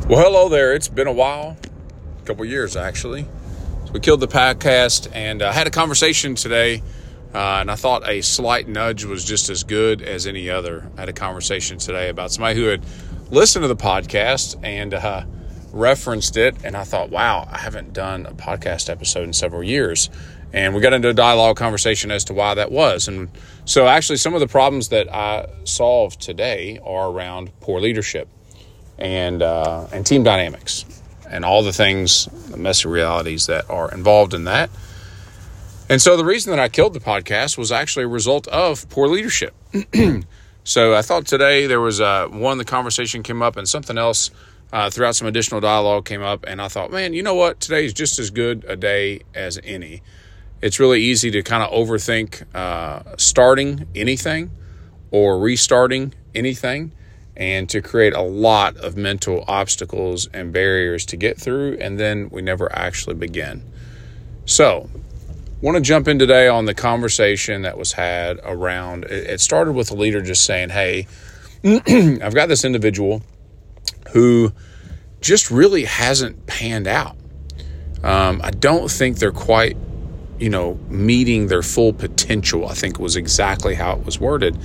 Well, hello there. It's been a while, a couple years actually. So we killed the podcast and had a conversation today, and I thought a slight nudge was just as good as any other. I had a conversation today about somebody who had listened to the podcast and referenced it, and I thought, wow, I haven't done a podcast episode in several years. And we got into a dialogue conversation as to why that was. And so actually some of the problems that I solved today are around poor leadership and team dynamics and all the things, the messy realities that are involved in that. And so the reason that I killed the podcast was actually a result of poor leadership. So I thought today there was the conversation came up and something else throughout some additional dialogue came up. And I thought, man, you know what? Today is just as good a day as any. It's really easy to kind of overthink starting anything or restarting anything, and to create a lot of mental obstacles and barriers to get through, and then we never actually begin. So, want to jump in today on the conversation that was had around, it started with a leader just saying, hey, I've got this individual who just really hasn't panned out. I don't think they're quite, meeting their full potential, I think was exactly how it was worded.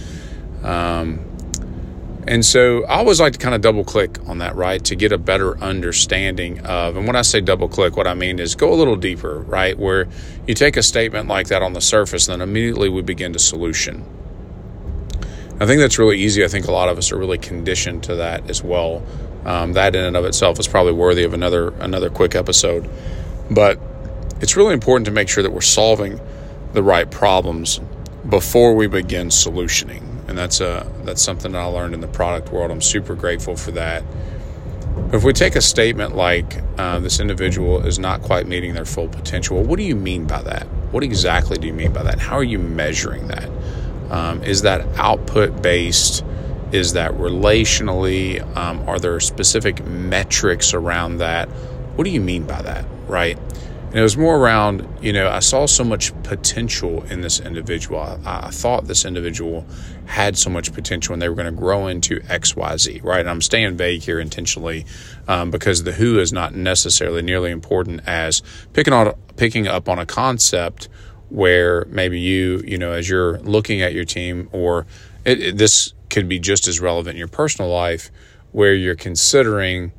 And so I always like to kind of double click on that, right, to get a better understanding of, and when I say double click, what I mean is go a little deeper, right, where you take a statement like that on the surface and then immediately we begin to solution. I think that's really easy. I think a lot of us are really conditioned to that as well. That in and of itself is probably worthy of another quick episode. But it's really important to make sure that we're solving the right problems before we begin solutioning. And that's something that I learned in the product world. I'm super grateful for that. If we take a statement like this individual is not quite meeting their full potential, well, what do you mean by that? What exactly do you mean by that? How are you measuring that? Is that output-based? Is that relationally? Are there specific metrics around that? What do you mean by that, right? And it was more around, I saw so much potential in this individual. I thought this individual had so much potential and they were going to grow into X, Y, Z, right? And I'm staying vague here intentionally because the who is not necessarily nearly important as picking up on a concept where maybe you as you're looking at your team, or this could be just as relevant in your personal life where you're considering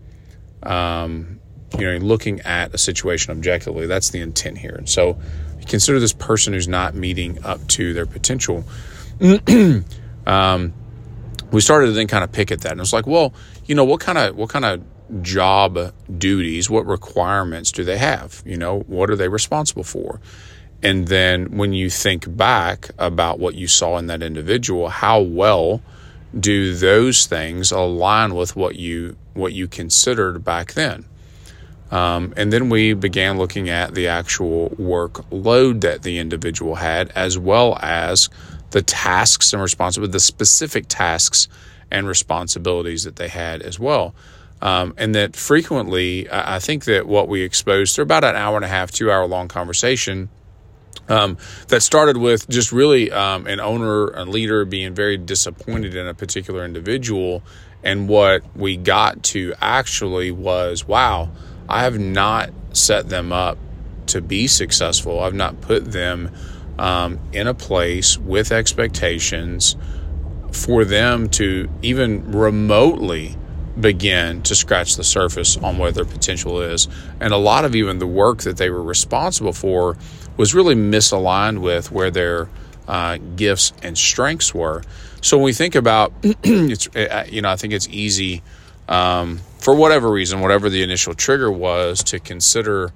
looking at a situation objectively. That's the intent here. And so you consider this person who's not meeting up to their potential. We started to then kind of pick at that. And it's like, well, what kind of job duties, what requirements do they have? What are they responsible for? And then when you think back about what you saw in that individual, how well do those things align with what you considered back then? And then we began looking at the actual workload that the individual had, as well as the tasks and responsibilities, the specific tasks and responsibilities that they had as well. And that frequently, I think that what we exposed through about an hour and a half, 2 hour long conversation, that started with just really an owner, a leader being very disappointed in a particular individual. And what we got to actually was, wow, I have not set them up to be successful. I've not put them in a place with expectations for them to even remotely begin to scratch the surface on what their potential is. And a lot of even the work that they were responsible for was really misaligned with where their gifts and strengths were. So when we think about, I think it's easy for whatever reason, whatever the initial trigger was, to consider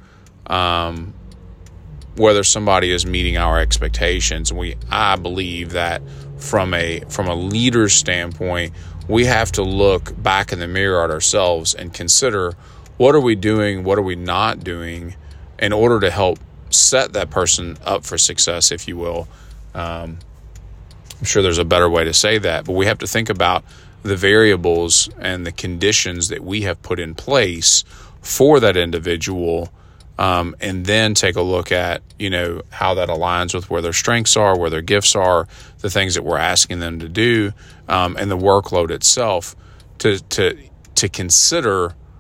whether somebody is meeting our expectations. And I believe that from a leader's standpoint, we have to look back in the mirror at ourselves and consider, what are we doing, what are we not doing, in order to help set that person up for success, if you will. I'm sure there's a better way to say that, but we have to think about the variables and the conditions that we have put in place for that individual, and then take a look at, how that aligns with where their strengths are, where their gifts are, the things that we're asking them to do, and the workload itself, to consider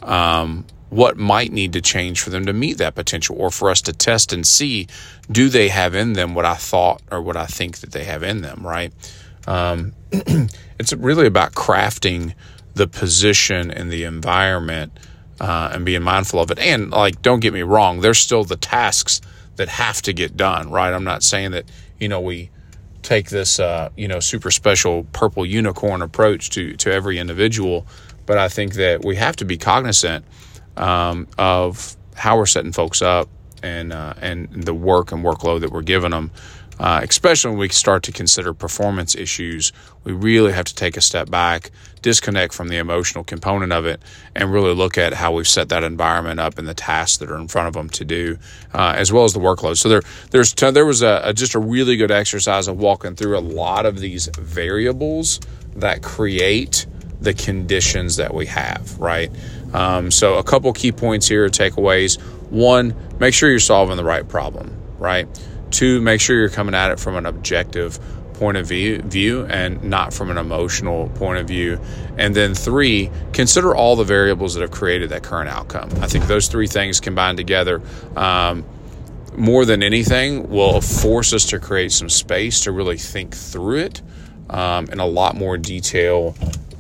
what might need to change for them to meet that potential, or for us to test and see, do they have in them what I thought or what I think that they have in them, right? It's really about crafting the position and the environment and being mindful of it. And don't get me wrong, there's still the tasks that have to get done, right? I'm not saying that, we take this, super special purple unicorn approach to every individual, but I think that we have to be cognizant of how we're setting folks up and the work and workload that we're giving them. Especially when we start to consider performance issues, we really have to take a step back, disconnect from the emotional component of it, and really look at how we've set that environment up and the tasks that are in front of them to do, as well as the workload. So there was just a really good exercise of walking through a lot of these variables that create the conditions that we have, right? So a couple key points here, takeaways. 1, make sure you're solving the right problem, right? 2, make sure you're coming at it from an objective point of view and not from an emotional point of view. And then 3, consider all the variables that have created that current outcome. I think those 3 things combined together, more than anything, will force us to create some space to really think through it in a lot more detailed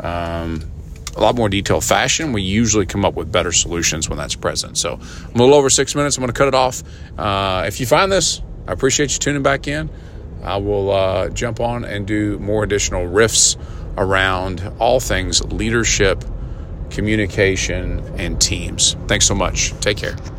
fashion. We usually come up with better solutions when that's present. So I'm a little over 6 minutes. I'm going to cut it off. If you find this, I appreciate you tuning back in. I will jump on and do more additional riffs around all things leadership, communication, and teams. Thanks so much. Take care.